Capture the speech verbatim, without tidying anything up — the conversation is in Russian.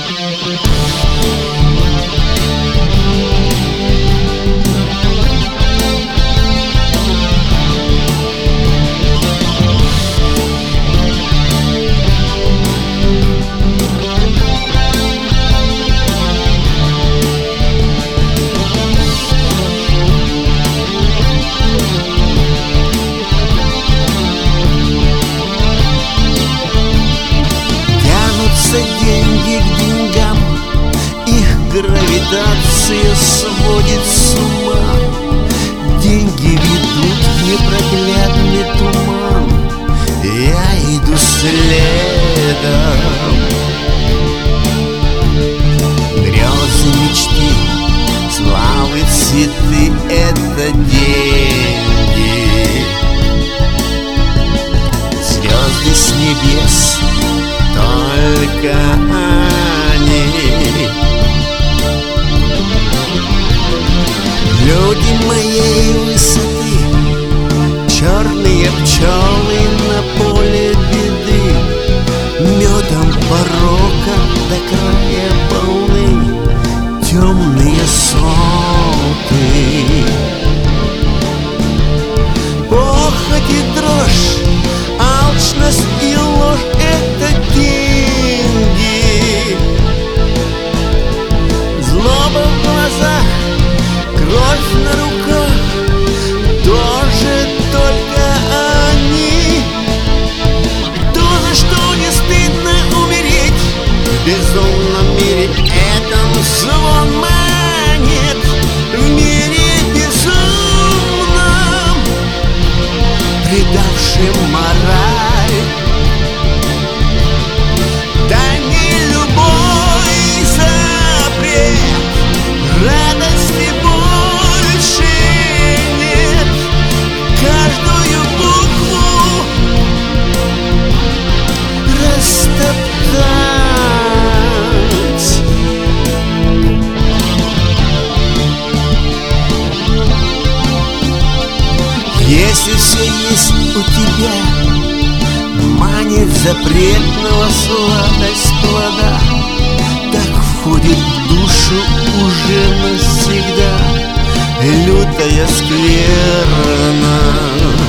Деньги к деньгам, их гравитация сводит с ума. Деньги ведут в непроглядный туман, я иду следом. Грезы, мечты, славы, цветы — это деньги. Звезды с небес — только они. Люди моей высоты, черные пчелы на поле беды, медом порока до края полны, темные соты. Похоть и дрожь, алчность и ложь — это деньги. Злоба в глазах, кровь на руках — тоже только они. То, за что не стыдно умереть в безумном мире, этом звон монет. В мире безумном, предавшим мораль, дай мне любой запрет, радости больше нет. Каждую букву растоптать. Если все есть у тебя, манит запретного сладость плода, так входит в душу уже навсегда лютая скверна.